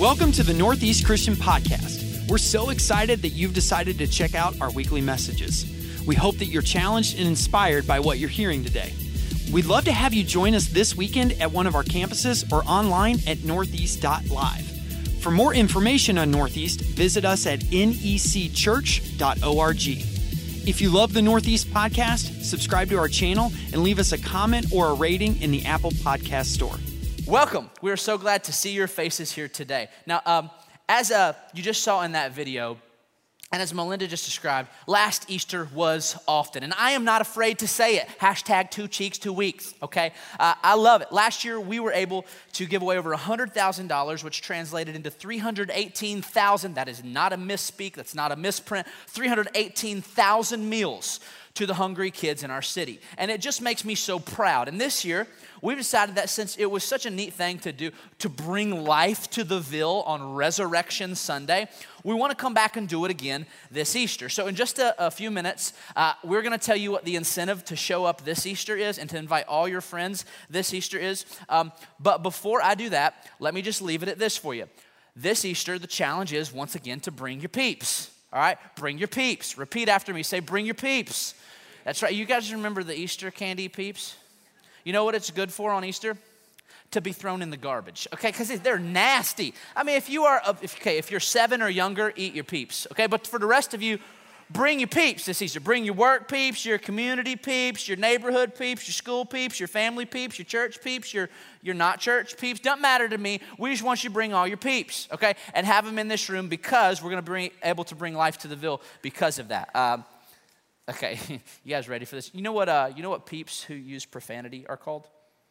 Welcome to the Northeast Christian Podcast. We're so excited that you've decided to check out our weekly messages. We hope that you're challenged and inspired by what you're hearing today. We'd love to have you join us this weekend at one of our campuses or online at northeast.live. For more information on Northeast, visit us at necchurch.org. If you love the Northeast Podcast, subscribe to our channel and leave us a comment or a rating in the Apple Podcast Store. Welcome. We are so glad to see your faces here today. Now, as you just saw in that video, and as Melinda just described, last Easter was often. And I am not afraid to say it. Hashtag 2 cheeks, 2 weeks, okay? I love it. Last year, we were able to give away over $100,000, which translated into 318,000. That is not a misspeak. That's not a misprint. 318,000 meals to the hungry kids in our city. And it just makes me so proud. And this year, we've decided that since it was such a neat thing to do, to bring life to the Ville on Resurrection Sunday, we want to come back and do it again this Easter. So in just a few minutes, we're going to tell you what the incentive to show up this Easter is and to invite all your friends this Easter is. But before I do that, let me just leave it at this for you. This Easter, the challenge is, once again, to bring your peeps. All right? Bring your peeps. Repeat after me. Say, bring your peeps. That's right. You guys remember the Easter candy peeps? You know what it's good for on Easter? To be thrown in the garbage, okay? Because they're nasty. I mean, if you're 7 or younger, eat your peeps, okay? But for the rest of you, bring your peeps this Easter. Bring your work peeps, your community peeps, your neighborhood peeps, your school peeps, your family peeps, your church peeps, your not church peeps. Doesn't matter to me. We just want you to bring all your peeps, okay? And have them in this room because we're going to be able to bring life to the Ville because of that. Okay, you guys ready for this? You know what peeps who use profanity are called?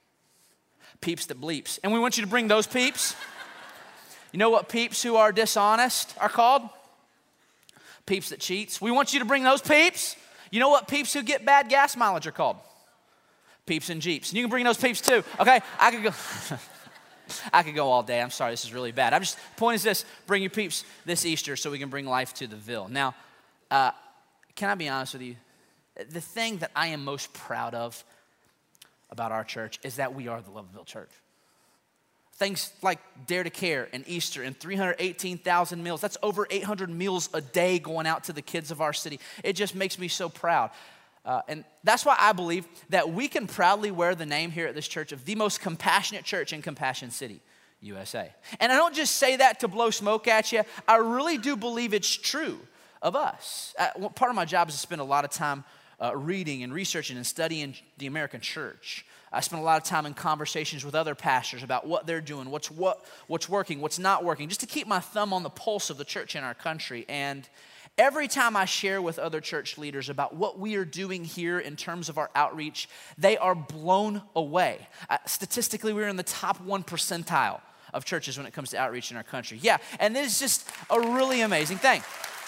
Peeps that bleeps. And we want you to bring those peeps. You know what peeps who are dishonest are called? Peeps that cheats. We want you to bring those peeps. You know what peeps who get bad gas mileage are called? Peeps and Jeeps. And you can bring those peeps too, okay? I could go all day. I'm sorry, this is really bad. The point is this, bring your peeps this Easter so we can bring life to the Ville. Now, can I be honest with you? The thing that I am most proud of about our church is that we are the Love of Ville Church. Things like Dare to Care and Easter and 318,000 meals. That's over 800 meals a day going out to the kids of our city. It just makes me so proud. And that's why I believe that we can proudly wear the name here at this church of the most compassionate church in Compassion City, USA. And I don't just say that to blow smoke at you. I really do believe it's true of us. Part of my job is to spend a lot of time reading and researching and studying the American church. I spend a lot of time in conversations with other pastors about what they're doing, what's working, what's not working, just to keep my thumb on the pulse of the church in our country. And every time I share with other church leaders about what we are doing here in terms of our outreach, they are blown away. Statistically, we're in the top 1 percentile of churches when it comes to outreach in our country. Yeah, and this is just a really amazing thing.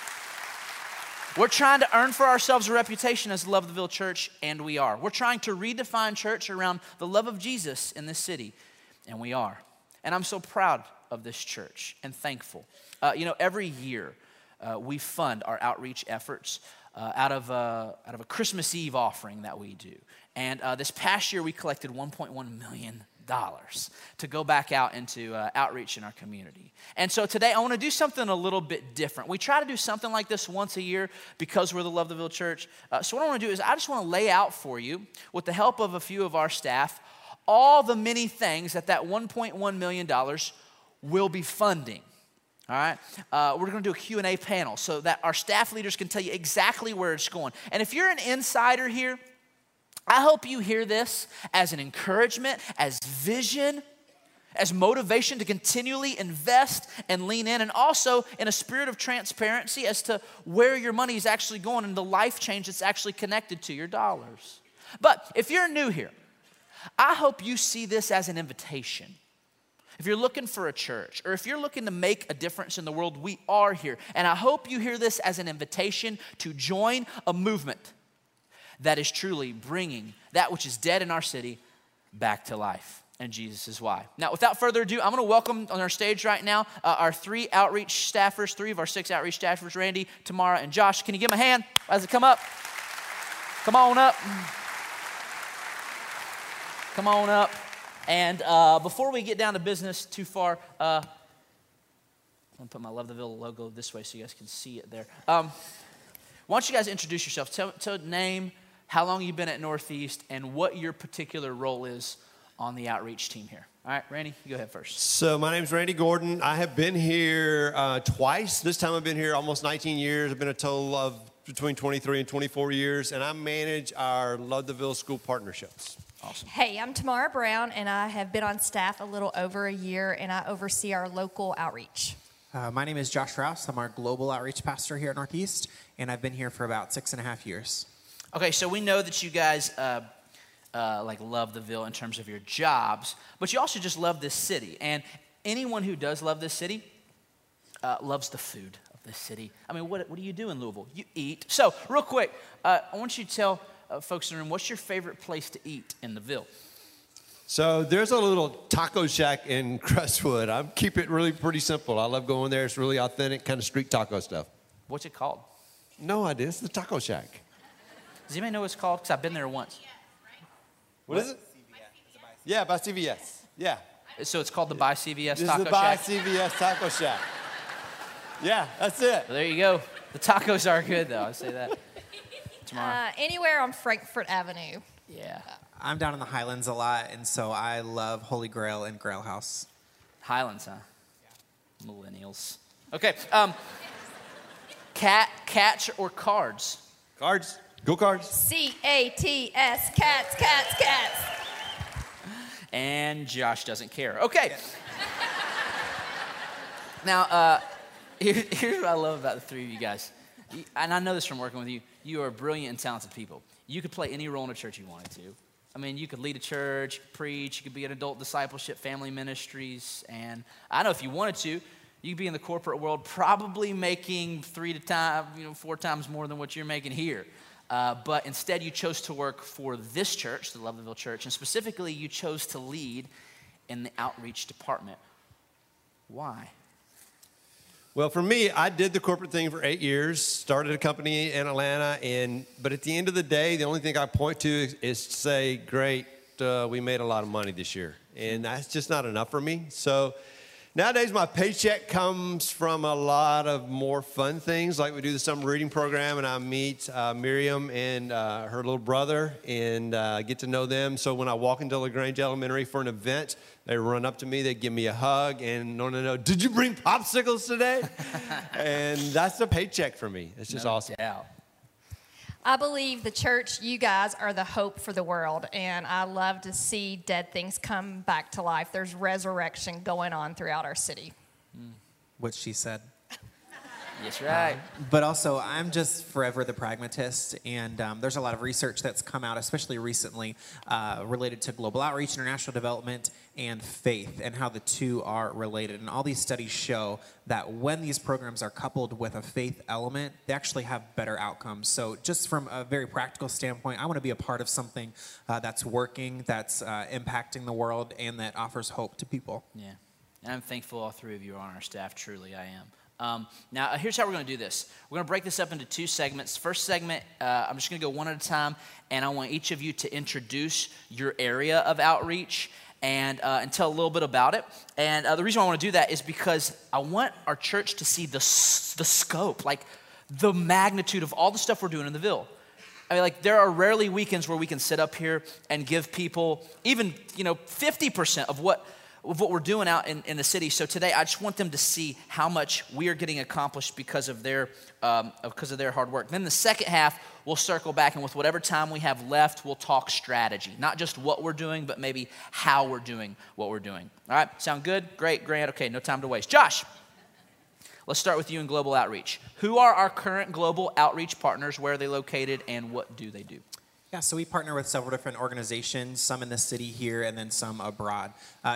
We're trying to earn for ourselves a reputation as the Love of the Ville Church, and we are. We're trying to redefine church around the love of Jesus in this city, and we are. And I'm so proud of this church and thankful. Every year we fund our outreach efforts out of a Christmas Eve offering that we do. And this past year we collected $1.1 million to go back out into outreach in our community. And so today I want to do something a little bit different. We try to do something like this once a year because we're the Love of the Ville Church. So what I want to do is I just want to lay out for you, with the help of a few of our staff, all the many things that $1.1 million will be funding. All right, we're going to do a Q&A panel so that our staff leaders can tell you exactly where it's going. And if you're an insider here, I hope you hear this as an encouragement, as vision, as motivation to continually invest and lean in, and also in a spirit of transparency as to where your money is actually going and the life change that's actually connected to your dollars. But if you're new here, I hope you see this as an invitation. If you're looking for a church, or if you're looking to make a difference in the world, we are here. And I hope you hear this as an invitation to join a movement that is truly bringing that which is dead in our city back to life. And Jesus is why. Now, without further ado, I'm going to welcome on our stage right now our 3 outreach staffers, 3 of our 6 outreach staffers, Randy, Tamara, and Josh. Can you give them a hand as they come up? Come on up. Come on up. And before we get down to business too far, I'm going to put my Love the Ville logo this way so you guys can see it there. Why don't you guys introduce yourself? Tell name, how long you've been at Northeast, and what your particular role is on the outreach team here. All right, Randy, you go ahead first. So my name's Randy Gordon. I have been here twice. This time I've been here almost 19 years. I've been a total of between 23 and 24 years, and I manage our Love the Ville School Partnerships. Awesome. Hey, I'm Tamara Brown, and I have been on staff a little over a year, and I oversee our local outreach. My name is Josh Rouse. I'm our global outreach pastor here at Northeast, and I've been here for about 6.5 years. Okay, so we know that you guys love the Ville in terms of your jobs, but you also just love this city. And anyone who does love this city loves the food of this city. I mean, what do you do in Louisville? You eat. So real quick, I want you to tell folks in the room, what's your favorite place to eat in the Ville? So there's a little taco shack in Crestwood. I keep it really pretty simple. I love going there. It's really authentic, kind of street taco stuff. What's it called? No idea. It's the taco shack. Does anybody know what it's called? Because I've been there once. What is it? Yeah, by CVS. Yeah. So it's called the By CVS This is Taco the by Shack? CVS Taco Shack. Yeah, that's it. Well, there you go. The tacos are good, though. I'll say that. Tomorrow. Anywhere on Frankfurt Avenue. Yeah. I'm down in the Highlands a lot, and so I love Holy Grail and Grail House. Highlands, huh? Yeah. Millennials. Okay. Catch or cards? Cards. Go Cards. C-A-T-S, cats. And Josh doesn't care. Okay. Now, here's what I love about the three of you guys. And I know this from working with you. You are brilliant and talented people. You could play any role in a church you wanted to. I mean, you could lead a church, preach, you could be an adult discipleship, family ministries, and I know if you wanted to, you could be in the corporate world probably making 4 times more than what you're making here. But instead, you chose to work for this church, the Love the Ville Church, and specifically, you chose to lead in the outreach department. Why? Well, for me, I did the corporate thing for 8 years, started a company in Atlanta, but at the end of the day, the only thing I point to is to say, great, we made a lot of money this year. And that's just not enough for me. So nowadays, my paycheck comes from a lot of more fun things, like we do the summer reading program, and I meet Miriam and her little brother and get to know them. So when I walk into LaGrange Elementary for an event, they run up to me, they give me a hug, and no, did you bring popsicles today? And that's a paycheck for me. It's just awesome. Doubt. I believe the church, you guys, are the hope for the world, and I love to see dead things come back to life. There's resurrection going on throughout our city. What she said. That's right. But also, I'm just forever the pragmatist, and there's a lot of research that's come out, especially recently, related to global outreach, international development, and faith, and how the two are related. And all these studies show that when these programs are coupled with a faith element, they actually have better outcomes. So just from a very practical standpoint, I want to be a part of something that's working, that's impacting the world, and that offers hope to people. Yeah. And I'm thankful all three of you are on our staff. Truly, I am. Now, here's how we're going to do this. We're going to break this up into 2 segments. First segment, I'm just going to go one at a time, and I want each of you to introduce your area of outreach and tell a little bit about it. And the reason why I want to do that is because I want our church to see the scope, like the magnitude of all the stuff we're doing in the Ville. I mean, like, there are rarely weekends where we can sit up here and give people even, 50% of what we're doing out in the city. So today, I just want them to see how much we are getting accomplished because of their hard work. Then the second half, we'll circle back, and with whatever time we have left, we'll talk strategy. Not just what we're doing, but maybe how we're doing what we're doing. All right, sound good? Great, Grant. Okay, no time to waste. Josh, let's start with you in global outreach. Who are our current global outreach partners? Where are they located, and what do they do? Yeah, so we partner with several different organizations, some in the city here and then some abroad.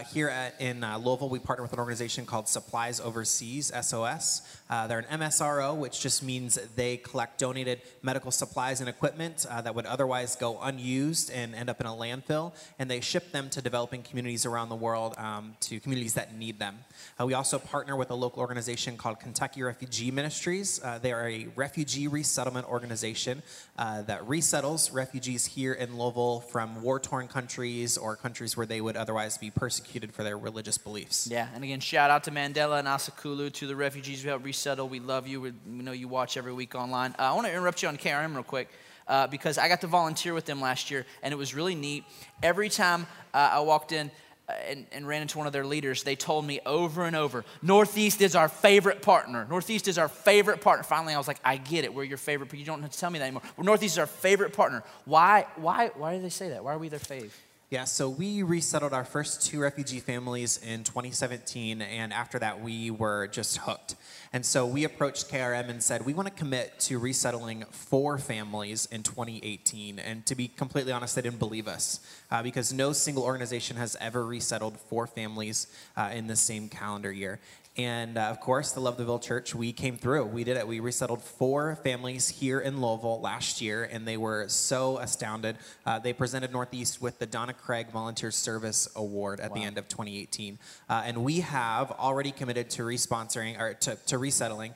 In Louisville, we partner with an organization called Supplies Overseas, SOS. They're an MSRO, which just means they collect donated medical supplies and equipment that would otherwise go unused and end up in a landfill, and they ship them to developing communities around the world, to communities that need them. We also partner with a local organization called Kentucky Refugee Ministries. They are a refugee resettlement organization that resettles refugees refugees here in Louisville from war-torn countries or countries where they would otherwise be persecuted for their religious beliefs. Yeah, and again, shout out to Mandela and Asakulu, to the refugees we help resettle. We love you. We know you watch every week online. I want to interrupt you on KRM real quick because I got to volunteer with them last year, and it was really neat. Every time I walked in, and ran into one of their leaders, they told me over and over, Northeast is our favorite partner. Northeast is our favorite partner. Finally, I was like, I get it. We're your favorite, but you don't have to tell me that anymore. Well, Northeast is our favorite partner. Why do they say that? Why are we their fave? Yeah, so we resettled our first 2 refugee families in 2017, and after that, we were just hooked. And so we approached KRM and said, we want to commit to resettling 4 families in 2018. And to be completely honest, they didn't believe us because no single organization has ever resettled 4 families in the same calendar year. And of course, the Love the Ville Church, we came through. We did it. We resettled 4 families here in Louisville last year, and they were so astounded. They presented Northeast with the Donna Craig Volunteer Service Award at the end of 2018. And we have already committed to responsoring or to resettling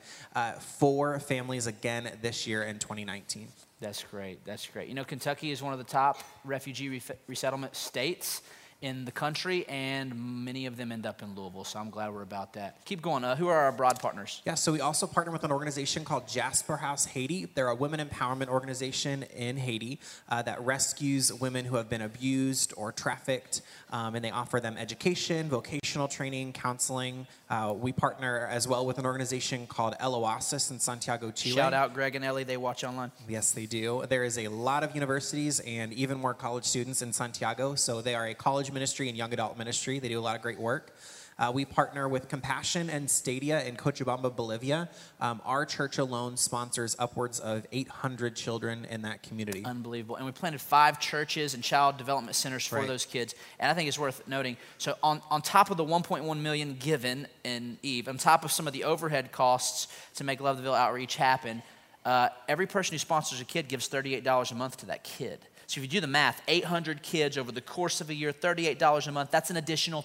4 families again this year in 2019. That's great. That's great. You know, Kentucky is one of the top refugee resettlement states in the country, and many of them end up in Louisville, so I'm glad we're about that. Keep going. Who are our abroad partners? Yeah, so we also partner with an organization called Jasper House Haiti. They're a women empowerment organization in Haiti that rescues women who have been abused or trafficked, and they offer them education, vocational training, counseling. We partner as well with an organization called El Oasis in Santiago, Chile. Shout out Greg and Ellie. They watch online. Yes, they do. There is a lot of universities and even more college students in Santiago, so they are a college ministry and young adult ministry. They do a lot of great work. We partner with Compassion and Stadia in Cochabamba, Bolivia. Our church alone sponsors upwards of 800 children in that community. Unbelievable. And we planted 5 churches and child development centers for those kids. And I think it's worth noting, so on top of the $1.1 million given in Eve, on top of some of the overhead costs to make Love the Ville outreach happen, every person who sponsors a kid gives $38 a month to that kid. So if you do the math, 800 kids over the course of a year, $38 a month, that's an additional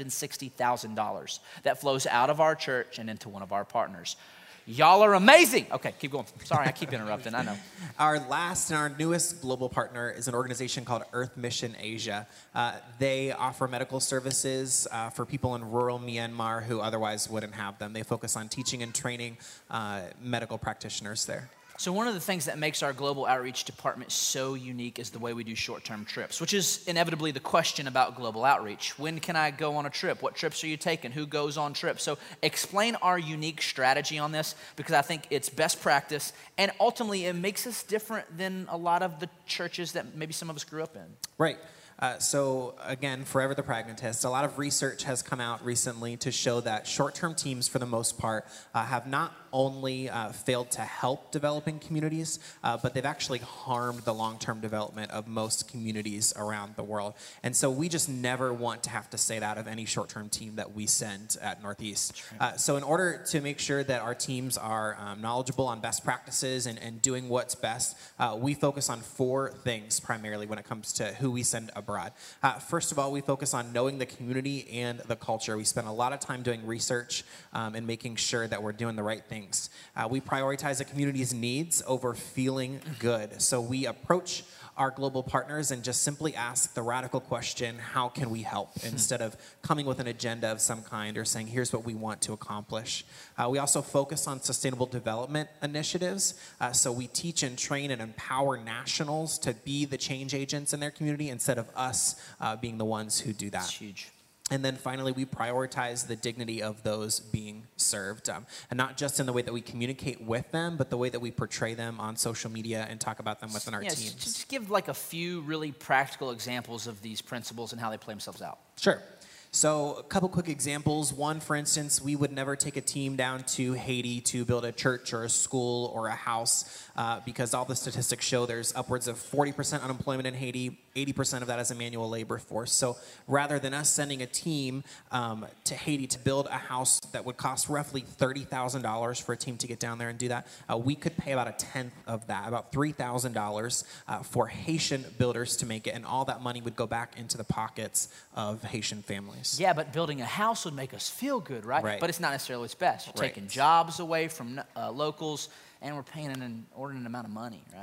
$360,000 that flows out of our church and into one of our partners. Y'all are amazing. Okay, keep going. Sorry, I keep interrupting, I know. Our last and our newest global partner is an organization called Earth Mission Asia. They offer medical services for people in rural Myanmar who otherwise wouldn't have them. They focus on teaching and training medical practitioners there. So one of the things that makes our global outreach department so unique is the way we do short-term trips, which is inevitably the question about global outreach. When can I go on a trip? What trips are you taking? Who goes on trips? So explain our unique strategy on this, because I think it's best practice, and ultimately it makes us different than a lot of the churches that maybe some of us grew up in. Right. So again, Forever the Pragmatist, a lot of research has come out recently to show that short-term teams, for the most part, have not only failed to help developing communities, but they've actually harmed the long-term development of most communities around the world. And so we just never want to have to say that of any short-term team that we send at Northeast. So in order to make sure that our teams are knowledgeable on best practices and doing what's best, we focus on 4 things primarily when it comes to who we send abroad. First of all, we focus on knowing the community and the culture. We spend a lot of time doing research and making sure that we're doing the right things. We prioritize the community's needs over feeling good. So we approach our global partners and just simply ask the radical question, how can we help? Instead of coming with an agenda of some kind or saying, here's what we want to accomplish. We also focus on sustainable development initiatives. So we teach and train and empower nationals to be the change agents in their community instead of us being the ones who do that. That's huge. And then finally, we prioritize the dignity of those being served. And not just in the way that we communicate with them, but the way that we portray them on social media and talk about them within our teams. Just give like a few really practical examples of these principles and how they play themselves out. Sure. So a couple quick examples. One, for instance, we would never take a team down to Haiti to build a church or a school or a house because all the statistics show there's upwards of 40% unemployment in Haiti. 80% of that is a manual labor force. So rather than us sending a team to Haiti to build a house that would cost roughly $30,000 for a team to get down there and do that, we could pay about a tenth of that, about $3,000 for Haitian builders to make it, and all that money would go back into the pockets of Haitian families. Yeah, but building a house would make us feel good, right? Right. But it's not necessarily what's best. You're taking jobs away from locals, and we're paying an inordinate amount of money, right? Right.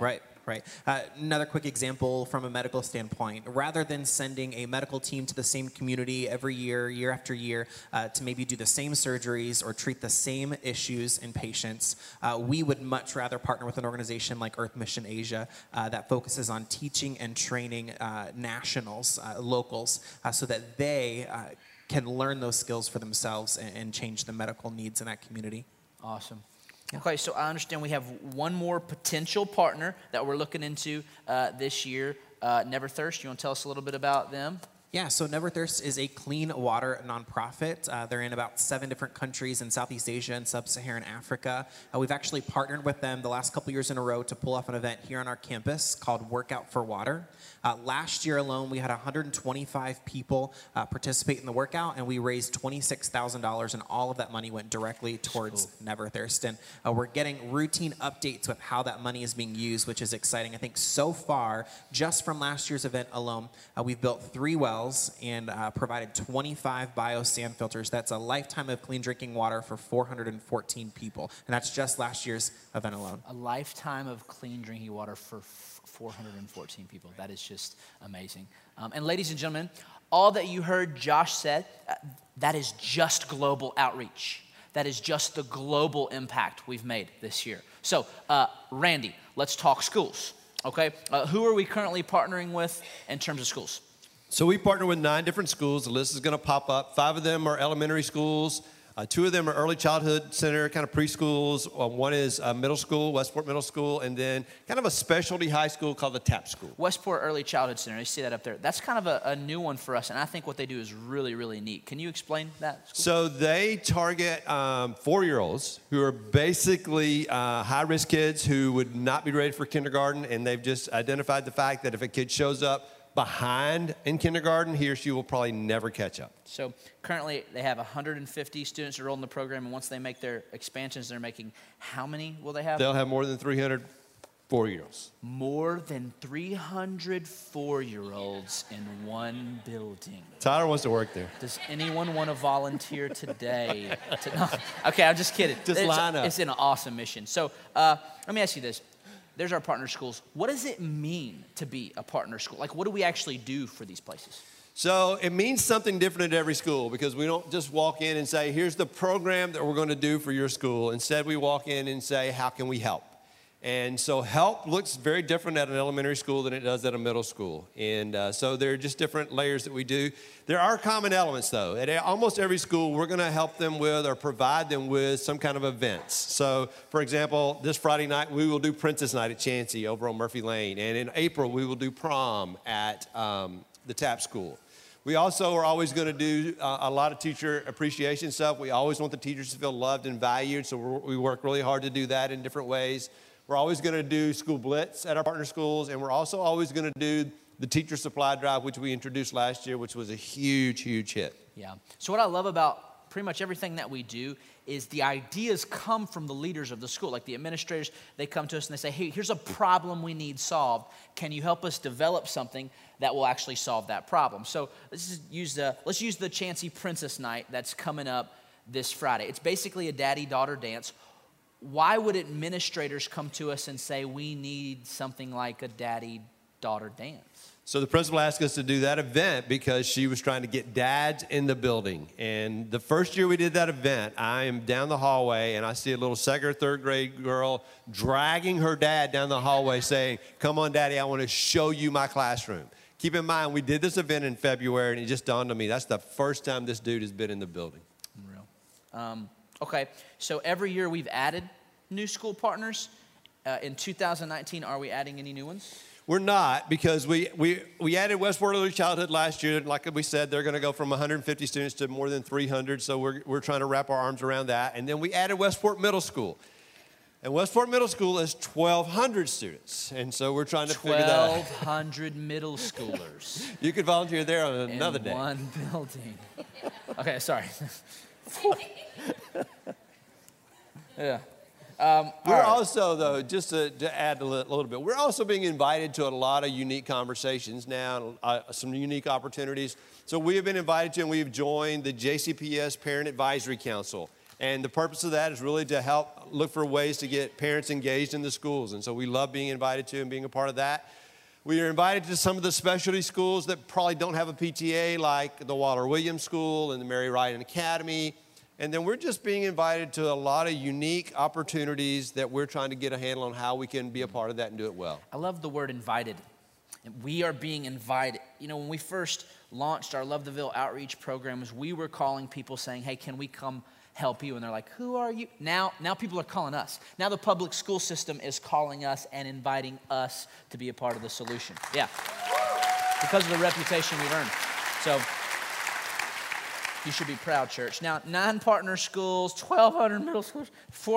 Right. Another quick example from a medical standpoint. Rather than sending a medical team to the same community every year, year after year, to maybe do the same surgeries or treat the same issues in patients, we would much rather partner with an organization like Earth Mission Asia that focuses on teaching and training nationals, locals, so that they can learn those skills for themselves and change the medical needs in that community. Awesome. Okay, so I understand we have one more potential partner that we're looking into this year, Never Thirst. You want to tell us a little bit about them? Yeah, so Never Thirst is a clean water nonprofit. They're in about 7 different countries in Southeast Asia and Sub-Saharan Africa. We've actually partnered with them the last couple years in a row to pull off an event here on our campus called Workout for Water. Last year alone, we had 125 people participate in the workout, and we raised $26,000, and all of that money went directly towards Never Thirst. And we're getting routine updates with how that money is being used, which is exciting. I think so far, just from last year's event alone, we've built 3 wells and provided 25 bio-sand filters. That's a lifetime of clean drinking water for 414 people. And that's just last year's event alone. A lifetime of clean drinking water for 414 people. That is just amazing. And ladies and gentlemen, all that you heard Josh said, that is just global outreach. That is just the global impact we've made this year. So, Randy, let's talk schools, okay? Who are we currently partnering with in terms of schools? So we partner with 9 different schools. The list is going to pop up. 5 of them are elementary schools. 2 of them are early childhood center, kind of preschools. One is middle school, Westport Middle School, and then kind of a specialty high school called the TAP School. Westport Early Childhood Center, you see that up there. That's kind of a new one for us, and I think what they do is really, really neat. Can you explain that school? So they target 4-year-olds who are basically high-risk kids who would not be ready for kindergarten, and they've just identified the fact that if a kid shows up behind in kindergarten, he or she will probably never catch up. So currently they have 150 students enrolled in the program, and once they make their expansions, they're making how many will they have? They'll have more than 300 4-year-olds. More than 300 4-year-olds in one building. Tyler wants to work there. Does anyone want to volunteer today? No. Okay, I'm just kidding. Line up. It's an awesome mission. So let me ask you this. There's our partner schools. What does it mean to be a partner school? Like, what do we actually do for these places? So it means something different at every school because we don't just walk in and say, here's the program that we're going to do for your school. Instead, we walk in and say, how can we help? And so help looks very different at an elementary school than it does at a middle school. And so there are just different layers that we do. There are common elements, though. At almost every school, we're going to help them with or provide them with some kind of events. So, for example, this Friday night, we will do Princess Night at Chansey over on Murphy Lane. And in April, we will do prom at the TAP School. We also are always going to do a lot of teacher appreciation stuff. We always want the teachers to feel loved and valued, so we work really hard to do that in different ways. We're always going to do school blitz at our partner schools, and we're also always going to do the teacher supply drive, which we introduced last year, which was a huge, huge hit. Yeah. So what I love about pretty much everything that we do is the ideas come from the leaders of the school. Like the administrators, they come to us and they say, hey, here's a problem we need solved. Can you help us develop something that will actually solve that problem? So let's use the Chansey Princess Night that's coming up this Friday. It's basically a daddy-daughter dance. Why would administrators come to us and say we need something like a daddy-daughter dance? So the principal asked us to do that event because she was trying to get dads in the building. And the first year we did that event, I am down the hallway and I see a little second or third grade girl dragging her dad down the hallway saying, come on, Daddy, I want to show you my classroom. Keep in mind, we did this event in February and it just dawned on me, that's the first time this dude has been in the building. Unreal. Okay, so every year we've added new school partners. In 2019, are we adding any new ones? We're not, because we added Westport Early Childhood last year. Like we said, they're going to go from 150 students to more than 300, so we're trying to wrap our arms around that. And then we added Westport Middle School. And Westport Middle School is 1,200 students, and so we're trying to figure that out. 1,200 middle schoolers. You could volunteer there on another day. In one building. Okay, sorry. Yeah. We're also, though, just to add a little bit, we're also being invited to a lot of unique conversations now, some unique opportunities. So we have been invited to, and we've joined the JCPS Parent Advisory Council. And the purpose of that is really to help look for ways to get parents engaged in the schools. And so we love being invited to and being a part of that. We are invited to some of the specialty schools that probably don't have a PTA, like the Waller Williams School and the Mary Ryan Academy. And then we're just being invited to a lot of unique opportunities that we're trying to get a handle on how we can be a part of that and do it well. I love the word invited. We are being invited. You know, when we first launched our Love the Ville outreach programs, we were calling people saying, hey, can we come help you? And they're like, who are you? Now people are calling us. Now the public school system is calling us and inviting us to be a part of the solution. Yeah, because of the reputation we've earned. So you should be proud, church. Now, 9 partner schools, 1,200 middle schools,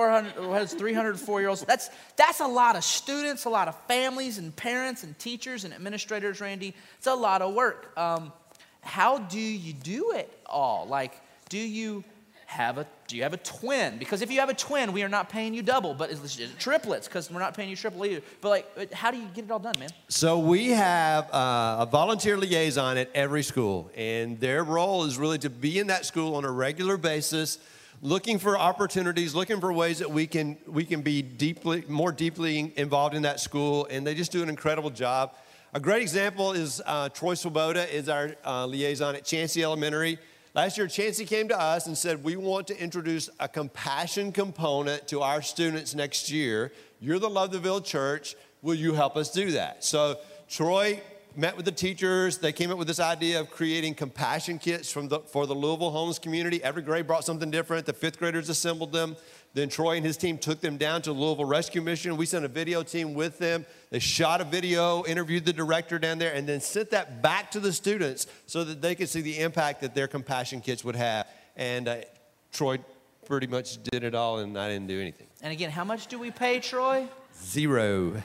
300 4-year-olds. That's a lot of students, a lot of families and parents and teachers and administrators, Randy. It's a lot of work. How do you do it all? Like, do you have a twin? Because if you have a twin, we are not paying you double, but it's triplets, because we're not paying you triple either. But like, how do you get it all done, man? So we have a volunteer liaison at every school, and their role is really to be in that school on a regular basis, looking for opportunities, looking for ways that we can be more deeply involved in that school, and they just do an incredible job. A great example is Troy Swoboda is our liaison at Chancey Elementary. Last year, Chancey came to us and said, we want to introduce a compassion component to our students next year. You're the Love the Ville Church. Will you help us do that? So Troy met with the teachers. They came up with this idea of creating compassion kits for the Louisville homeless community. Every grade brought something different. The 5th graders assembled them. Then Troy and his team took them down to the Louisville Rescue Mission. We sent a video team with them. They shot a video, interviewed the director down there, and then sent that back to the students so that they could see the impact that their compassion kits would have. And Troy pretty much did it all, and I didn't do anything. And again, how much do we pay, Troy? 0.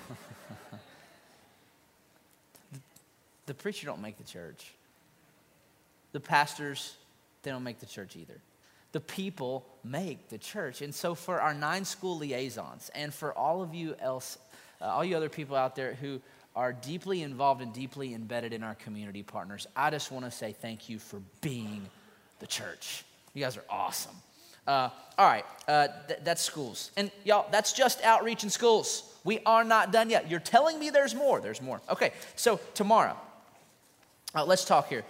The preacher don't make the church. The pastors, they don't make the church either. The people make the church. And so for our 9 school liaisons, and for all of you else, all you other people out there who are deeply involved and deeply embedded in our community partners, I just want to say thank you for being the church. You guys are awesome. All right, that's schools. And y'all, that's just outreach in schools. We are not done yet. You're telling me there's more. There's more. Okay, so tomorrow, let's talk here.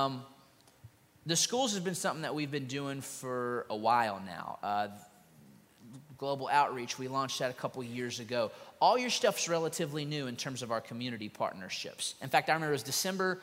The schools has been something that we've been doing for a while now. Global Outreach, we launched that a couple years ago. All your stuff's relatively new in terms of our community partnerships. In fact, I remember it was December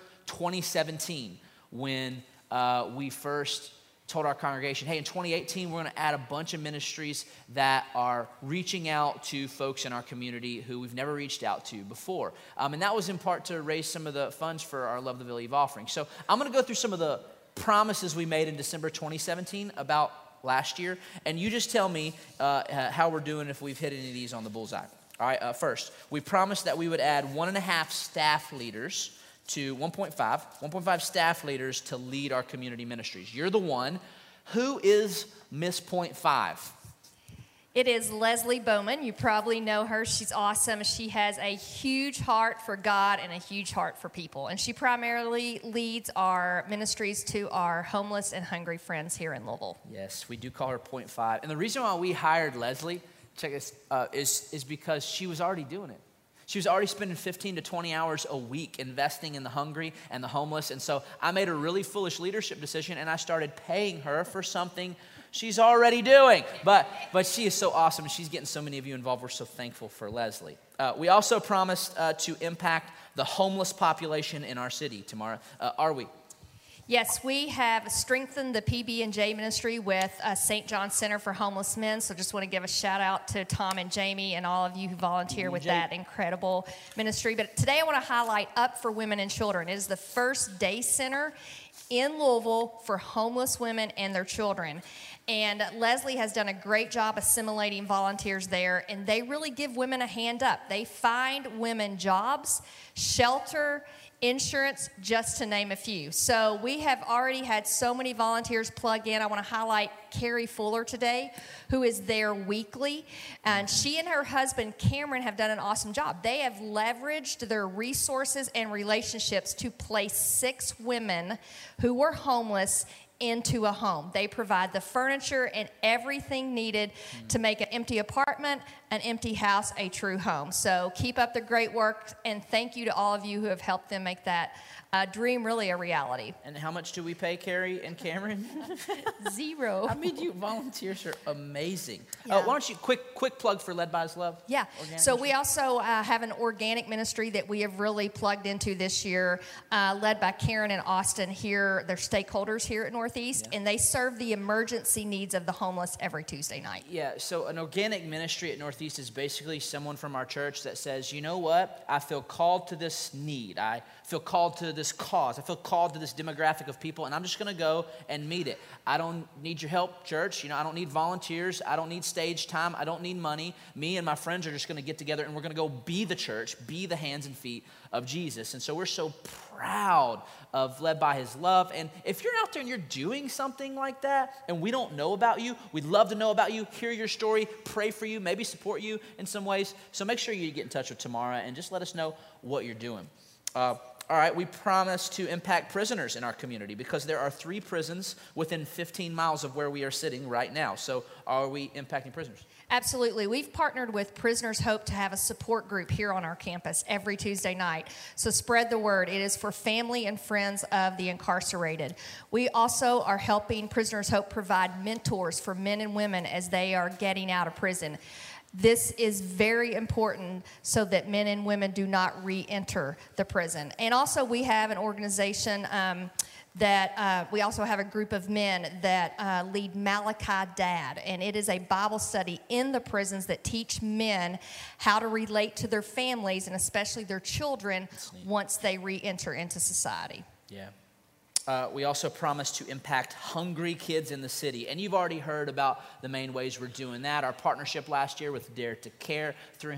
2017 when we first told our congregation, hey, in 2018, we're going to add a bunch of ministries that are reaching out to folks in our community who we've never reached out to before. And that was in part to raise some of the funds for our Love the Ville Eve offering. So I'm going to go through some of the promises we made in December 2017 about last year, and you just tell me how we're doing, if we've hit any of these on the bullseye. All right, first, we promised that we would add 1.5 staff leaders to 1.5 staff leaders to lead our community ministries. You're the one. Who is Miss .5? It is Leslie Bowman. You probably know her. She's awesome. She has a huge heart for God and a huge heart for people. And she primarily leads our ministries to our homeless and hungry friends here in Louisville. Yes, we do call her .5. And the reason why we hired Leslie, check this, is because she was already doing it. She was already spending 15 to 20 hours a week investing in the hungry and the homeless. And so I made a really foolish leadership decision, and I started paying her for something she's already doing. But she is so awesome, and she's getting so many of you involved. We're so thankful for Leslie. We also promised to impact the homeless population in our city tomorrow. Are we? Yes, we have strengthened the PB&J ministry with St. John Center for Homeless Men. So just want to give a shout out to Tom and Jamie and all of you who volunteer with that incredible ministry. But today I want to highlight Up for Women and Children. It is the first day center in Louisville for homeless women and their children. And Leslie has done a great job assimilating volunteers there, and they really give women a hand up. They find women jobs, shelter, insurance, just to name a few. So we have already had so many volunteers plug in. I want to highlight Carrie Fuller today, who is there weekly. And she and her husband, Cameron, have done an awesome job. They have leveraged their resources and relationships to place 6 women who were homeless into a home. They provide the furniture and everything needed to make an empty apartment, an empty house, a true home. So keep up the great work, and thank you to all of you who have helped them make that dream really a reality. And how much do we pay Carrie and Cameron? 0. I mean, you volunteers are amazing. Yeah. Why don't you quick plug for Led by His Love? Yeah. Organic So ministry? we also have an organic ministry that we have really plugged into this year, led by Karen and Austin here. They're stakeholders here at Northeast, and they serve the emergency needs of the homeless every Tuesday night. Yeah, so an organic ministry at Northeast is basically someone from our church that says, you know what, I feel called to this need. I feel called to this cause. I feel called to this demographic of people, and I'm just going to go and meet it. I don't need your help, church. I don't need volunteers. I don't need stage time. I don't need money. Me and my friends are just going to get together, and we're going to go be the church, be the hands and feet of Jesus. And so we're so proud of Led by His Love. And if you're out there and you're doing something like that, and we don't know about you, we'd love to know about you, hear your story, pray for you, maybe support you in some ways. So make sure you get in touch with Tamara and just let us know what you're doing. All right, we promise to impact prisoners in our community because there are 3 prisons within 15 miles of where we are sitting right now. So are we impacting prisoners? Absolutely. We've partnered with Prisoners Hope to have a support group here on our campus every Tuesday night. So spread the word. It is for family and friends of the incarcerated. We also are helping Prisoners Hope provide mentors for men and women as they are getting out of prison. This is very important so that men and women do not re-enter the prison. And also we have an organization we also have a group of men that lead Malachi Dad, and it is a Bible study in the prisons that teach men how to relate to their families and especially their children once they re-enter into society. Yeah. We also promise to impact hungry kids in the city. And you've already heard about the main ways we're doing that. Our partnership last year with Dare to Care,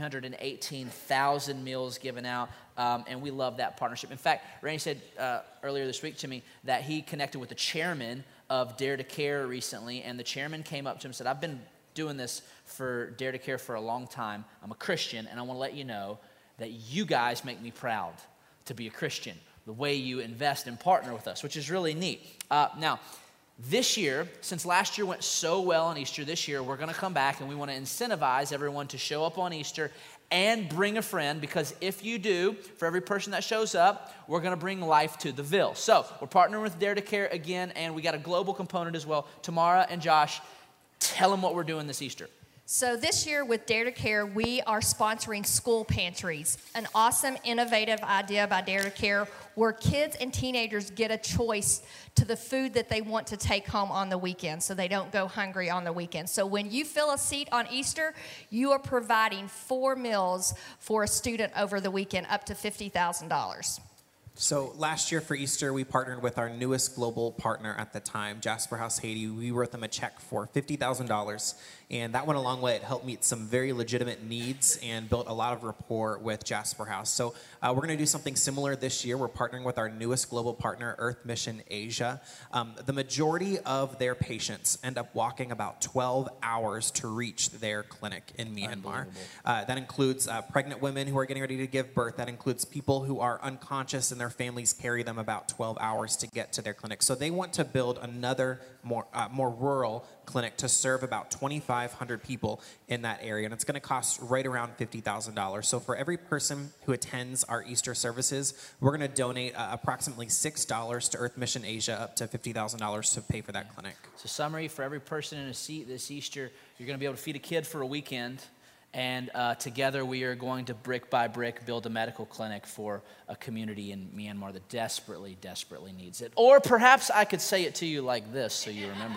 318,000 meals given out. And we love that partnership. In fact, Randy said earlier this week to me that he connected with the chairman of Dare to Care recently. And the chairman came up to him and said, I've been doing this for Dare to Care for a long time. I'm a Christian, and I want to let you know that you guys make me proud to be a Christian. The way you invest and partner with us, which is really neat. Now, this year, since last year went so well on Easter, this year we're going to come back and we want to incentivize everyone to show up on Easter and bring a friend, because if you do, for every person that shows up, we're going to bring life to the Ville. So we're partnering with Dare to Care again, and we got a global component as well. Tamara and Josh, tell them what we're doing this Easter. So this year with Dare to Care, we are sponsoring school pantries, an awesome, innovative idea by Dare to Care where kids and teenagers get a choice to the food that they want to take home on the weekend so they don't go hungry on the weekend. So when you fill a seat on Easter, you are providing 4 meals for a student over the weekend, up to $50,000. So last year for Easter, we partnered with our newest global partner at the time, Jasper House Haiti. We wrote them a check for $50,000, and that went a long way. It helped meet some very legitimate needs and built a lot of rapport with Jasper House. So we're going to do something similar this year. We're partnering with our newest global partner, Earth Mission Asia. The majority of their patients end up walking about 12 hours to reach their clinic in Myanmar. That includes pregnant women who are getting ready to give birth. That includes people who are unconscious and their families carry them about 12 hours to get to their clinic. So they want to build another more rural clinic to serve about 2,500 people in that area. And it's going to cost right around $50,000. So for every person who attends our Easter services, we're going to donate approximately $6 to Earth Mission Asia, up to $50,000 to pay for that clinic. So summary, for every person in a seat this Easter, you're going to be able to feed a kid for a weekend. And together we are going to brick by brick build a medical clinic for a community in Myanmar that desperately, desperately needs it. Or perhaps I could say it to you like this so you remember.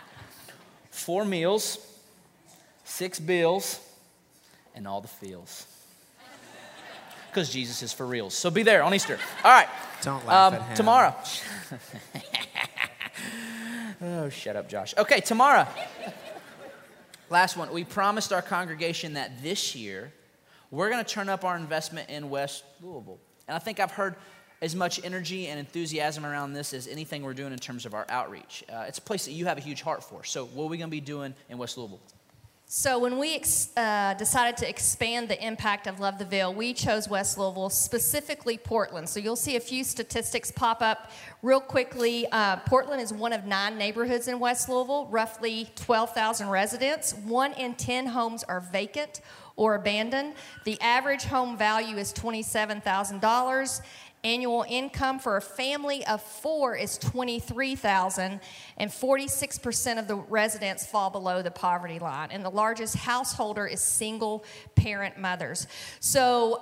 4 meals, 6 bills, and all the feels. Because Jesus is for reals. So be there on Easter. All right. Don't laugh at him. Tomorrow. Oh, shut up, Josh. Okay, Tamara. Last one. We promised our congregation that this year we're going to turn up our investment in West Louisville. And I think I've heard as much energy and enthusiasm around this as anything we're doing in terms of our outreach. It's a place that you have a huge heart for. So what are we going to be doing in West Louisville? So when we decided to expand the impact of Love the Ville, we chose West Louisville, specifically Portland. So you'll see a few statistics pop up real quickly. Portland is one of 9 neighborhoods in West Louisville, roughly 12,000 residents. 1 in 10 homes are vacant or abandoned. The average home value is $27,000. Annual income for a family of 4 is $23,000, and 46% of the residents fall below the poverty line. And the largest householder is single-parent mothers. So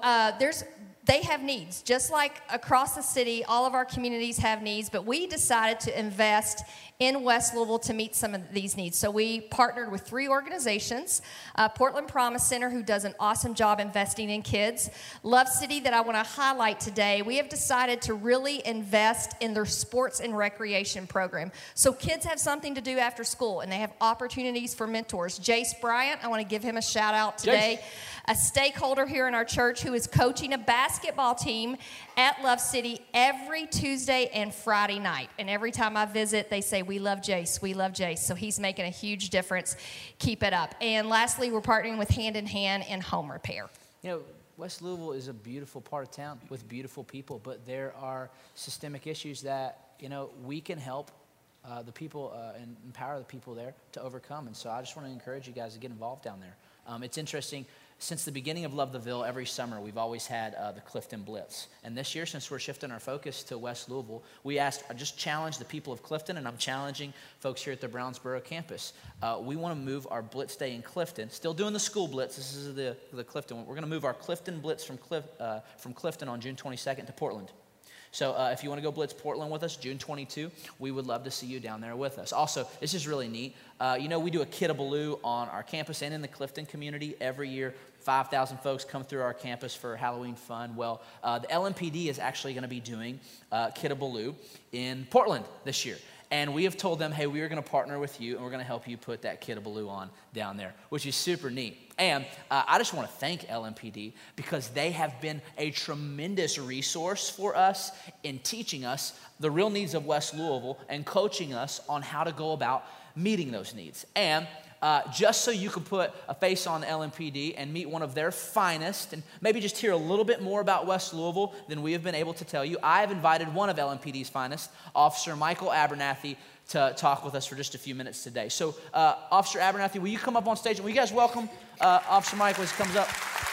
they have needs. Just like across the city, all of our communities have needs, but we decided to invest in West Louisville to meet some of these needs. So we partnered with 3 organizations, Portland Promise Center, who does an awesome job investing in kids. Love City, that I want to highlight today, we have decided to really invest in their sports and recreation program. So kids have something to do after school, and they have opportunities for mentors. Jace Bryant, I want to give him a shout out today. A stakeholder here in our church who is coaching a basketball team at Love City every Tuesday and Friday night. And every time I visit, they say, we love Jace, we love Jace. So he's making a huge difference. Keep it up. And lastly, we're partnering with Hand in Hand in home repair. You know, West Louisville is a beautiful part of town with beautiful people, but there are systemic issues that, you know, we can help the people and empower the people there to overcome. And so I just want to encourage you guys to get involved down there. It's interesting. Since the beginning of Love the Ville, every summer we've always had the Clifton Blitz. And this year, since we're shifting our focus to West Louisville, we asked, I just challenged the people of Clifton, and I'm challenging folks here at the Brownsboro campus. We want to move our Blitz Day in Clifton, still doing the school Blitz. This is the Clifton one. We're going to move our Clifton Blitz from Clifton on June 22nd to Portland. So if you want to go blitz Portland with us, June 22, we would love to see you down there with us. Also, this is really neat. You know, we do a Kiddabaloo on our campus and in the Clifton community every year. 5,000 folks come through our campus for Halloween fun. Well, the LMPD is actually going to be doing Kiddabaloo in Portland this year. And we have told them, hey, we are going to partner with you, and we're going to help you put that Kiddabaloo on down there, which is super neat. And I just want to thank LMPD because they have been a tremendous resource for us in teaching us the real needs of West Louisville and coaching us on how to go about meeting those needs. And just so you can put a face on the LMPD and meet one of their finest and maybe just hear a little bit more about West Louisville than we have been able to tell you, I have invited one of LMPD's finest, Officer Michael Abernathy, to talk with us for just a few minutes today. So, Officer Abernathy, will you come up on stage? And will you guys welcome Officer Michael as he comes up?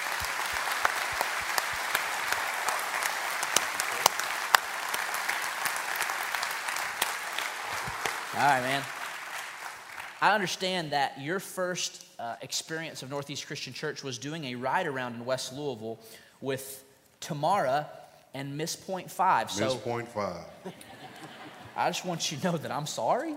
All right, man. I understand that your first experience of Northeast Christian Church was doing a ride around in West Louisville with Tamara and Miss Point 5. Miss Point 5. I just want you to know that I'm sorry.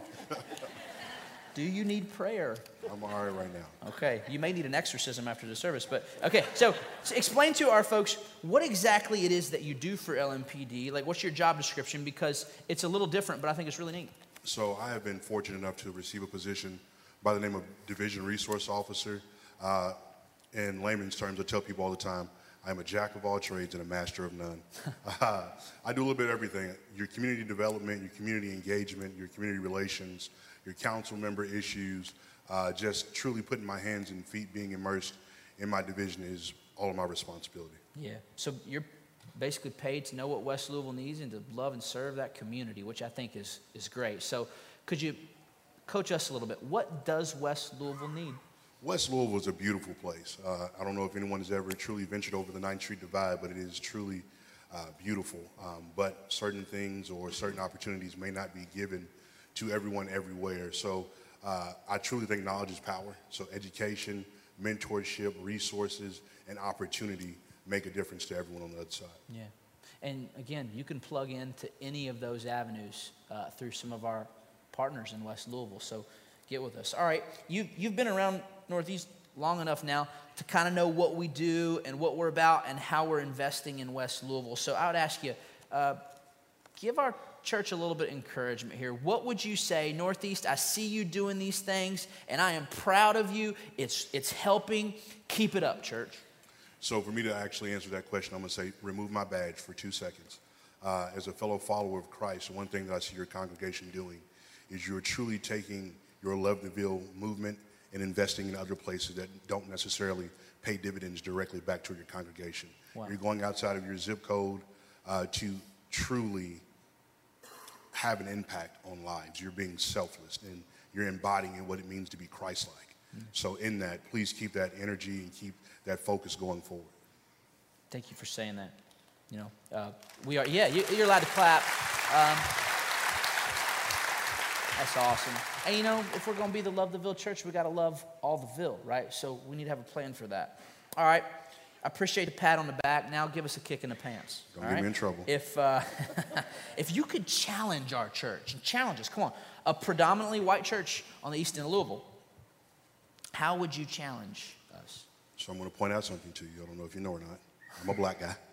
Do you need prayer? I'm all right now. Okay, you may need an exorcism after the service, but okay. So explain to our folks what exactly it is that you do for LMPD. Like, what's your job description? Because it's a little different, but I think it's really neat. So I have been fortunate enough to receive a position by the name of Division Resource Officer. In layman's terms, I tell people all the time, I'm a jack of all trades and a master of none. I do a little bit of everything. Your community development, your community engagement, your community relations, your council member issues, just truly putting my hands and feet, being immersed in my division is all of my responsibility. Yeah, so you're basically paid to know what West Louisville needs and to love and serve that community, which I think is great. So could you coach us a little bit? What does West Louisville need? West Louisville is a beautiful place. I don't know if anyone has ever truly ventured over the 9th Street Divide, but it is truly beautiful. But certain things or certain opportunities may not be given to everyone everywhere. So I truly think knowledge is power. So education, mentorship, resources, and opportunity make a difference to everyone on the other side. Yeah. And again, you can plug into any of those avenues through some of our partners in West Louisville. So get with us. All right, you've been around Northeast long enough now to kind of know what we do and what we're about and how we're investing in West Louisville. So I would ask you, give our church a little bit of encouragement here. What would you say, Northeast, I see you doing these things, and I am proud of you. It's helping. Keep it up, church. So for me to actually answer that question, I'm going to say, remove my badge for 2 seconds. As a fellow follower of Christ, one thing that I see your congregation doing is you're truly taking your Love the Ville movement and investing in other places that don't necessarily pay dividends directly back to your congregation. Wow. You're going outside of your zip code to truly have an impact on lives. You're being selfless, and you're embodying what it means to be Christ-like. So in that, please keep that energy and keep that focus going forward. Thank you for saying that. We are, you're allowed to clap. That's awesome. And if we're going to be the Love the Ville church, we got to love all the Ville, right? So we need to have a plan for that. All right. I appreciate the pat on the back. Now give us a kick in the pants. Don't get me in trouble. If you could challenge our church, and challenge us, come on, a predominantly white church on the east end of Louisville, how would you challenge us? So I'm going to point out something to you. I don't know if you know or not. I'm a black guy.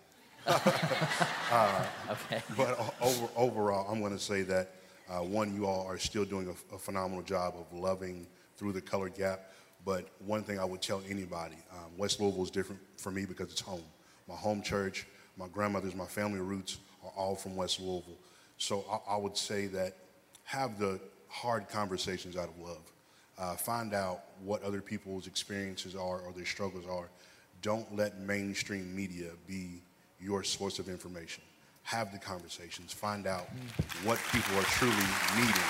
Okay. But overall, I'm going to say that, one, you all are still doing a phenomenal job of loving through the color gap. But one thing I would tell anybody, West Louisville is different for me because it's home. My home church, my grandmother's, my family roots are all from West Louisville. So I would say that have the hard conversations out of love. Find out what other people's experiences are or their struggles are. Don't let mainstream media be your source of information. Have the conversations. Find out what people are truly needing.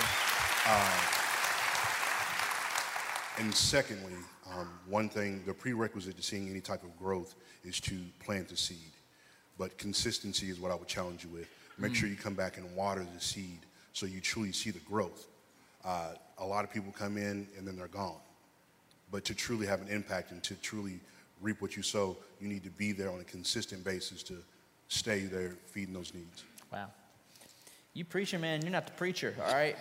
And secondly, one thing, the prerequisite to seeing any type of growth is to plant the seed. But consistency is what I would challenge you with. Make sure you come back and water the seed so you truly see the growth. A lot of people come in and then they're gone. But to truly have an impact and to truly reap what you sow, you need to be there on a consistent basis to stay there feeding those needs. Wow. You preacher, man, you're not the preacher, all right?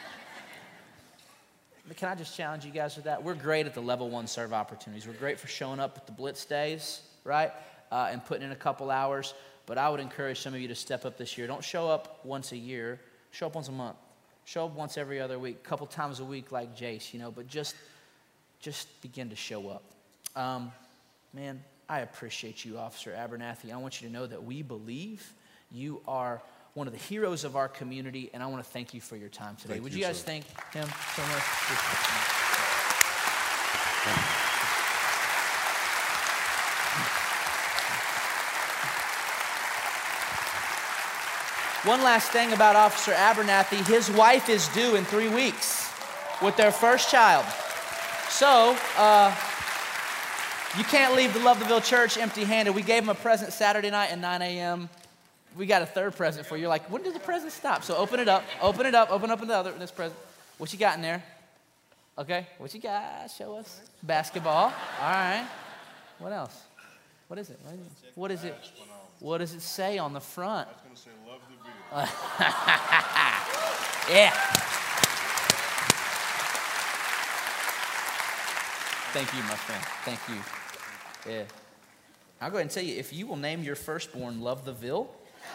Can I just challenge you guys with that? We're great at the level 1 serve opportunities. We're great for showing up at the Blitz days, right? And putting in a couple hours. But I would encourage some of you to step up this year. Don't show up once a year. Show up once a month. Show up once every other week, a couple times a week like Jace, but just begin to show up. Man, I appreciate you, Officer Abernathy. I want you to know that we believe you are one of the heroes of our community, and I want to thank you for your time today. Would you guys thank him so much? One last thing about Officer Abernathy, his wife is due in 3 weeks with their first child. So, you can't leave the Love the Ville church empty-handed. We gave him a present Saturday night at 9 a.m. We got a third present for you. You're like, when did the present stop? So open it up, open up this present. What you got in there? Okay, what you got? Show us. Basketball. All right. What else? What is it? What is it? What does it say on the front? I was going to say, love the video. Yeah. Thank you, my friend. Thank you. Yeah. I'll go ahead and tell you, if you will name your firstborn Love the Ville,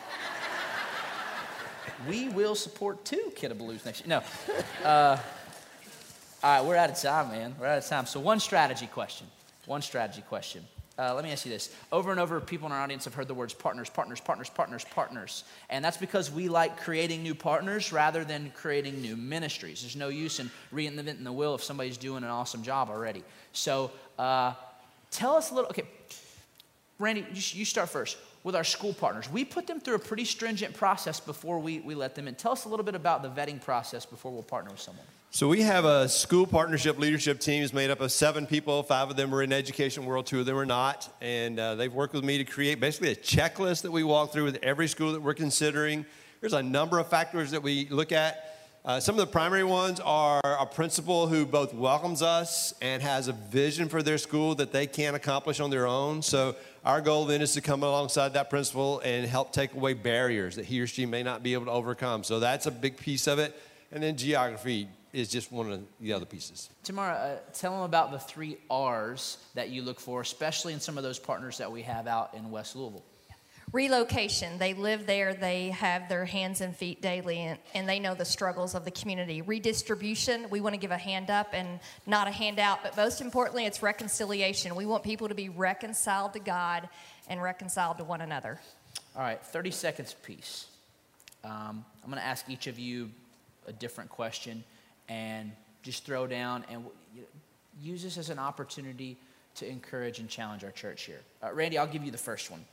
we will support 2 Kittabaloo's next year. No. All right, we're out of time, man. We're out of time. So one strategy question. Let me ask you this. Over and over, people in our audience have heard the words partners. And that's because we like creating new partners rather than creating new ministries. There's no use in reinventing the wheel if somebody's doing an awesome job already. So tell us a little, okay, Randy, you start first. With our school partners, we put them through a pretty stringent process before we let them in. Tell us a little bit about the vetting process before we'll partner with someone. So we have a school partnership leadership team is made up of 7 people. 5 of them are in the education world, 2 of them are not. And they've worked with me to create basically a checklist that we walk through with every school that we're considering. There's a number of factors that we look at. Some of the primary ones are a principal who both welcomes us and has a vision for their school that they can't accomplish on their own. So our goal then is to come alongside that principal and help take away barriers that he or she may not be able to overcome. So that's a big piece of it. And then geography is just one of the other pieces. Tamara, tell them about the 3 R's that you look for, especially in some of those partners that we have out in West Louisville. Relocation. They live there. They have their hands and feet daily, and they know the struggles of the community. Redistribution. We want to give a hand up and not a handout, but most importantly, it's reconciliation. We want people to be reconciled to God and reconciled to one another. All right, 30 seconds apiece. I'm going to ask each of you a different question, and just throw down and use this as an opportunity to encourage and challenge our church here. Randy, I'll give you the first one.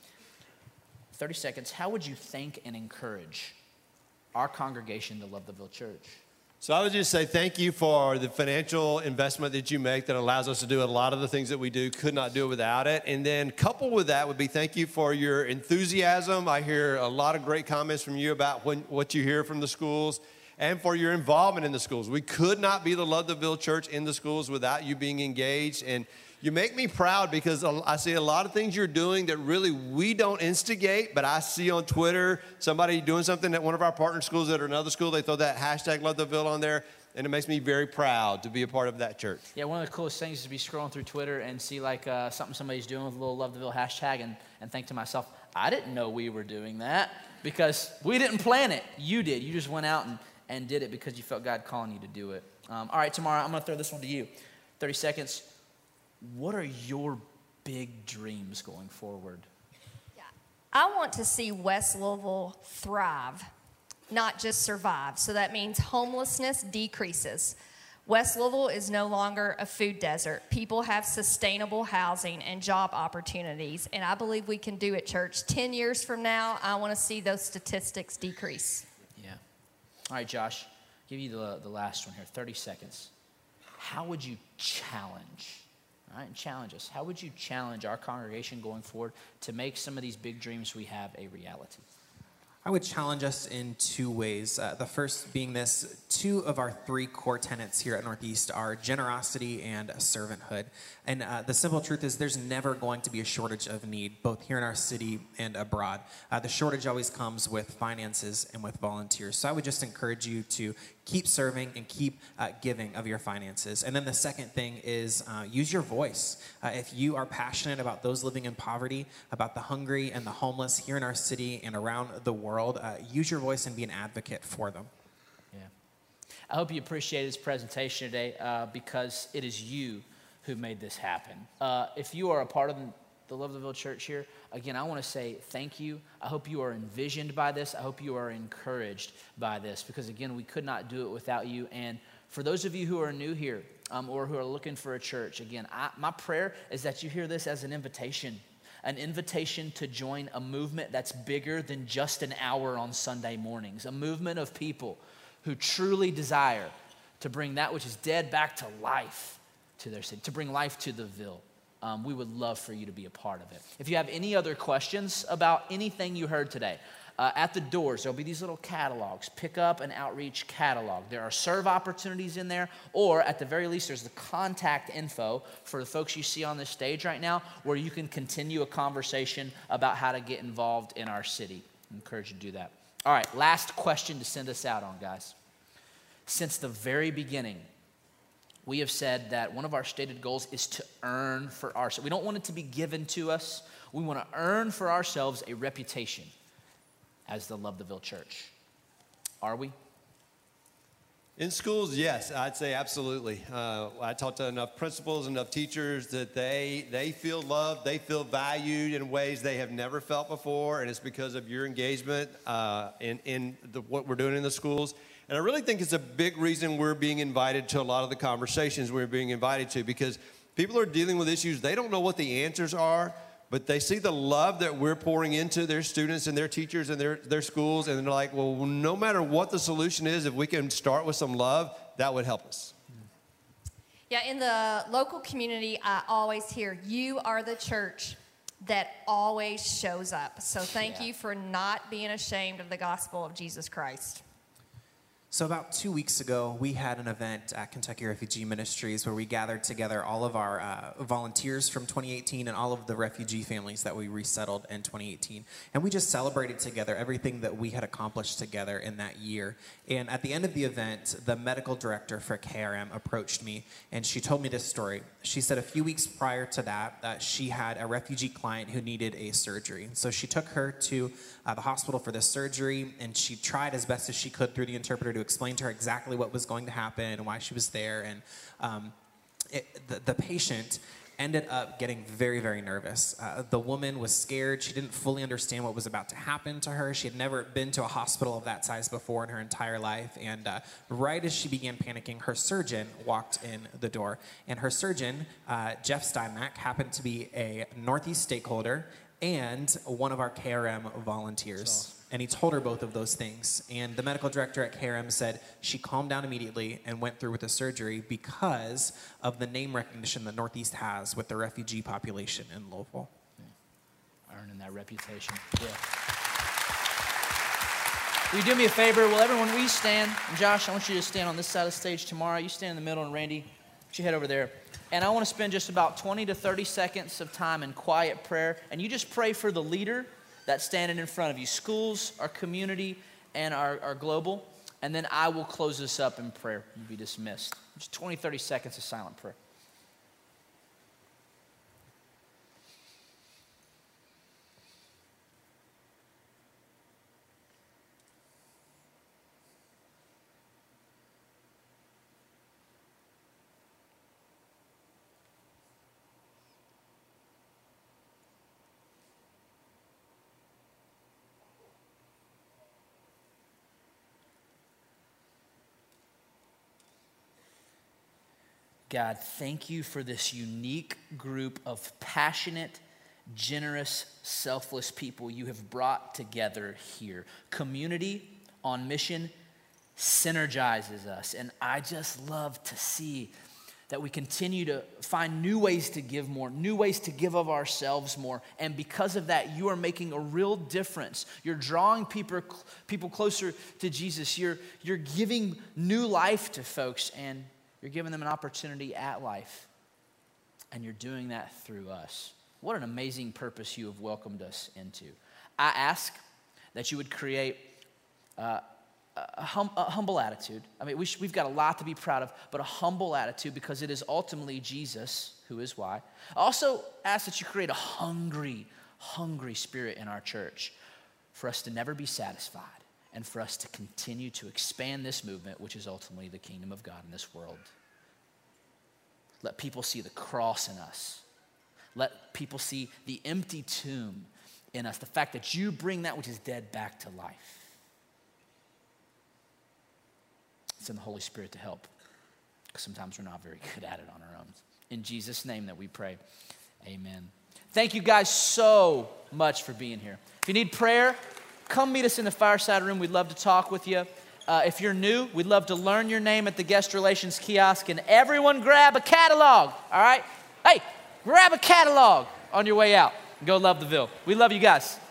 30 seconds. How would you thank and encourage our congregation, the Lovetteville Church? So I would just say thank you for the financial investment that you make that allows us to do a lot of the things that we do. Could not do it without it. And then coupled with that would be thank you for your enthusiasm. I hear a lot of great comments from you about what you hear from the schools and for your involvement in the schools. We could not be the Lovetteville Church in the schools without you being engaged. And you make me proud because I see a lot of things you're doing that really we don't instigate, but I see on Twitter somebody doing something at one of our partner schools at another school. They throw that hashtag Lovetteville on there, and it makes me very proud to be a part of that church. Yeah, one of the coolest things is to be scrolling through Twitter and see like something somebody's doing with a little Lovetteville hashtag and think to myself, I didn't know we were doing that because we didn't plan it. You did. You just went out and did it because you felt God calling you to do it. All right, Tamara, I'm going to throw this one to you. 30 seconds. What are your big dreams going forward? Yeah. I want to see West Louisville thrive, not just survive. So that means homelessness decreases. West Louisville is no longer a food desert. People have sustainable housing and job opportunities, and I believe we can do it, church. 10 years from now, I want to see those statistics decrease. Yeah. All right, Josh, give you the last one here, 30 seconds. How would you challenge? All right, and challenge us. How would you challenge our congregation going forward to make some of these big dreams we have a reality? I would challenge us in two ways. The first being this: 2 of our 3 core tenets here at Northeast are generosity and servanthood. And the simple truth is there's never going to be a shortage of need, both here in our city and abroad. The shortage always comes with finances and with volunteers. So I would just encourage you to keep serving and keep giving of your finances. And then the second thing is use your voice. If you are passionate about those living in poverty, about the hungry and the homeless here in our city and around the world, use your voice and be an advocate for them. Yeah. I hope you appreciate this presentation today because it is you who made this happen. If you are a part of the Lovetteville Church here, again, I want to say thank you. I hope you are envisioned by this. I hope you are encouraged by this because, again, we could not do it without you. And for those of you who are new here or who are looking for a church, again, my prayer is that you hear this as an invitation to join a movement that's bigger than just an hour on Sunday mornings, a movement of people who truly desire to bring that which is dead back to life to their city, to bring life to the Ville. We would love for you to be a part of it. If you have any other questions about anything you heard today, at the doors, there'll be these little catalogs, pick up and outreach catalog. There are serve opportunities in there, or at the very least, there's the contact info for the folks you see on this stage right now, where you can continue a conversation about how to get involved in our city. I encourage you to do that. All right, last question to send us out on, guys. Since the very beginning, we have said that one of our stated goals is to earn for ourselves. We don't want it to be given to us. We want to earn for ourselves a reputation as the Lovetteville Church. Are we? In schools, yes, I'd say absolutely. I talked to enough principals, enough teachers that they feel loved, they feel valued in ways they have never felt before, and it's because of your engagement in what we're doing in the schools. And I really think it's a big reason we're being invited to a lot of the conversations we're being invited to, because people are dealing with issues. They don't know what the answers are, but they see the love that we're pouring into their students and their teachers and their schools, and they're like, well, no matter what the solution is, if we can start with some love, that would help us. Yeah, in the local community, I always hear, you are the church that always shows up. So thank you for not being ashamed of the gospel of Jesus Christ. So about 2 weeks ago, we had an event at Kentucky Refugee Ministries where we gathered together all of our volunteers from 2018 and all of the refugee families that we resettled in 2018. And we just celebrated together everything that we had accomplished together in that year. And at the end of the event, the medical director for KRM approached me, and she told me this story. She said a few weeks prior to that, she had a refugee client who needed a surgery. So she took her to the hospital for this surgery, and she tried as best as she could through the interpreter to explain to her exactly what was going to happen and why she was there. And the patient ended up getting very, very nervous. The woman was scared. She didn't fully understand what was about to happen to her. She had never been to a hospital of that size before in her entire life. And right as she began panicking, her surgeon walked in the door. And her surgeon, Jeff Steinmack, happened to be a Northeast stakeholder and one of our KRM volunteers. And he told her both of those things. And the medical director at KRM said she calmed down immediately and went through with the surgery because of the name recognition that Northeast has with the refugee population in Louisville. Earning that reputation. Yeah. Will you do me a favor? Will everyone, will you stand? And Josh, I want you to stand on this side of the stage tomorrow. You stand in the middle, and Randy, you head over there. And I want to spend just about 20 to 30 seconds of time in quiet prayer. And you just pray for the leader that's standing in front of you, schools, our community, and our global. And then I will close this up in prayer and be dismissed. Just 20, 30 seconds of silent prayer. God, thank you for this unique group of passionate, generous, selfless people you have brought together here. Community on mission synergizes us, and I just love to see that we continue to find new ways to give more, new ways to give of ourselves more, and because of that, you are making a real difference. You're drawing people closer to Jesus. You're giving new life to folks, and you're giving them an opportunity at life, and you're doing that through us. What an amazing purpose you have welcomed us into. I ask that you would create a humble attitude. I mean, we've got a lot to be proud of, but a humble attitude because it is ultimately Jesus who is why. I also ask that you create a hungry spirit in our church for us to never be satisfied, and for us to continue to expand this movement, which is ultimately the kingdom of God in this world. Let people see the cross in us. Let people see the empty tomb in us, the fact that you bring that which is dead back to life. Send the Holy Spirit to help, because sometimes we're not very good at it on our own. In Jesus' name that we pray, amen. Thank you guys so much for being here. If you need prayer, come meet us in the fireside room. We'd love to talk with you. If you're new, we'd love to learn your name at the guest relations kiosk. And everyone grab a catalog, all right? Hey, grab a catalog on your way out. Go love the Ville. We love you guys.